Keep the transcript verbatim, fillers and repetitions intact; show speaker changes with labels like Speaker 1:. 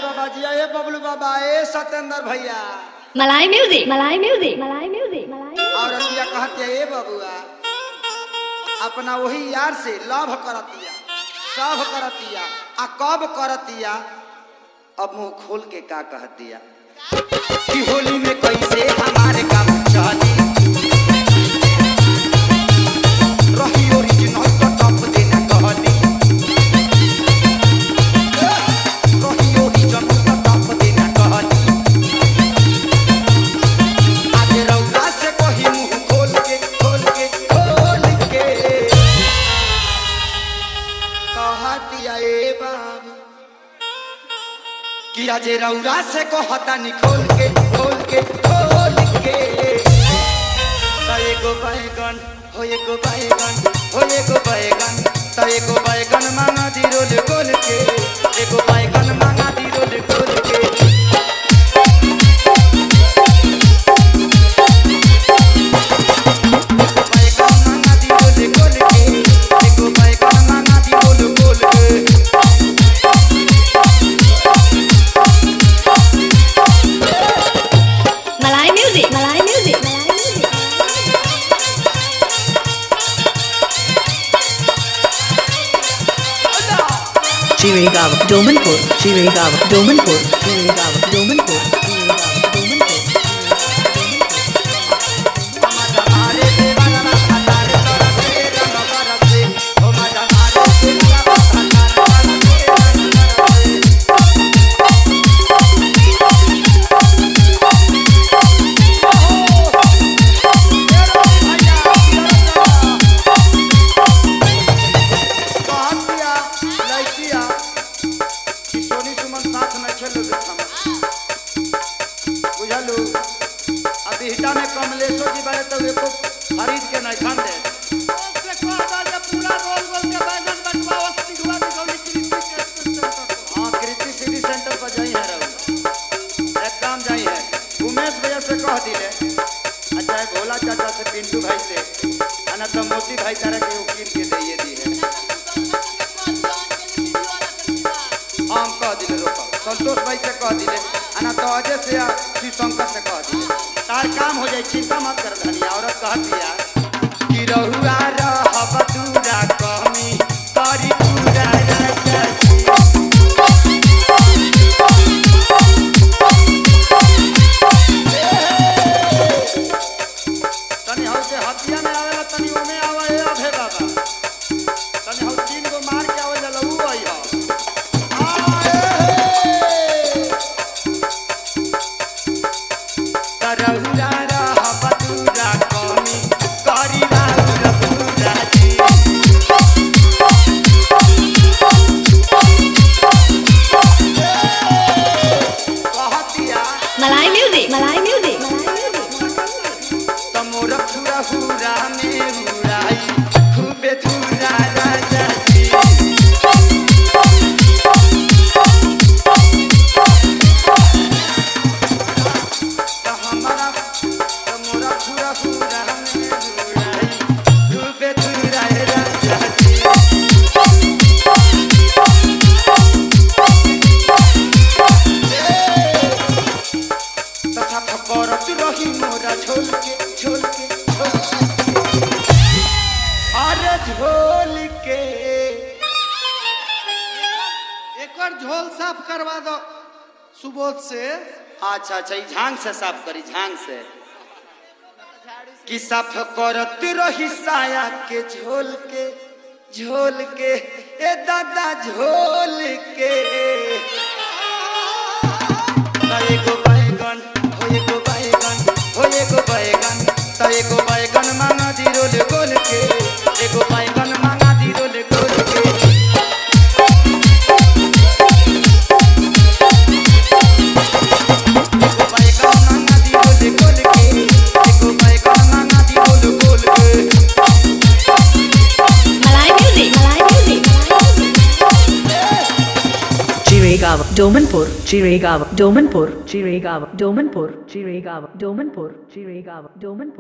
Speaker 1: बाबा जी ए बबलू बाबा ए सत्येंद्र भैया
Speaker 2: मलाई म्यूजिक मलाई म्यूजिक मलाई म्यूजिक मलाई
Speaker 1: और अतिया कहते ए बबुआ अपना वही यार से लव करतिया सब करतिया आ कब करतिया अब मुंह खोल के का कहतिया कि होली में कैसे हमारे काम चली रही ओरिजिनल तो टॉप देना कहली रही ओरिजिनल तो टॉप देना कहली आज रौदा से कही मुंह खोल के खोल के खोल के कहतिया ए बाबू कि आज रौदा से कहता नि खोल के खोल के खोल के तो एगो बैगन हो एगो बैगन हो एगो बैगन तो एगो बैगन मांगा दी रोल गोल के एगो बैगन मांगा दी रोल गोल के बैगन मांगा दी रोल गोल के एगो बैगन मांगा दी रोल गोल के
Speaker 2: मलाई म्यूजिक मलाई music
Speaker 3: Chirigava, Domanpur, Chirigava, Domanpur, Chirigava, Domanpur, Chirigava, Domanpur.
Speaker 1: हमारे देवाना हतारे तरसे रंग बरसे ओ मजा मारे देवाना हतारे तरसे रंग हिटा में कमलेशो जी बड़े तो एको खरीद के नहीं खान दे से कह दो जे पूरा रोल रोल के बैगन बनवाओ सिगवा दी गौली कृषि सेंटर हां कृषि सिटी सेंटर पर जाई है रहू एकदम जाई है उमेश भैया से कह दिले अच्छा है भोला चाचा से पिंटू भाई से अना तो मोती भाई तारा के उकील के दइए दी है हम कह दिले रोको संतोष भाई से कह दिले अना तो अजय से या श्री शंकर से कह दिले तार काम हो जाए चिंता मत कर धनिया औरत कह दिया कि रहुआ रहब दूरा कमी करी पूरा राजा तनी हौ से हथिया में आवेला तनी ओमे आवे अभे बाबा तनी हौ तीन गो मार के आवे लऊ आई हो रहुआ रहब दूरा कमी करी राउर पूरा जी कहतिया
Speaker 2: मलाई म्यूजिक मलाई म्यूजिक
Speaker 1: तमोर पूरा हुरा में हुराई खूबे धुरा राजा जी तो हमारा तमोर पूरा हुरा में हुराई खूबे धुरा राजा जी तथा फकरत रही मोरा झोल के झोल के झोल के अरे झोल के
Speaker 4: एक और झोल साफ करवा दो सुबोध से
Speaker 1: अच्छा अच्छा ई झांग से साफ करी झांग से कि साफ करत रही साया के झोल के झोल के ए दादा झोल के तो एगो बैगन हो एगो बैगन हो एगो बैगन तो एगो बैगन मांगा दी रोल गोल के एगो बैगन मांगा दी रोल गोल के एगो बैगन मांगा दी रोल गोल के एगो बैगन मांगा दी रोल गोल के
Speaker 2: मलाई म्यूजिक मलाई music
Speaker 3: Chirigava, Domanpur, Chirigava, Domanpur, Chirigava, Domanpur, Chirigava, Domanpur, Chirigava, Domanpur.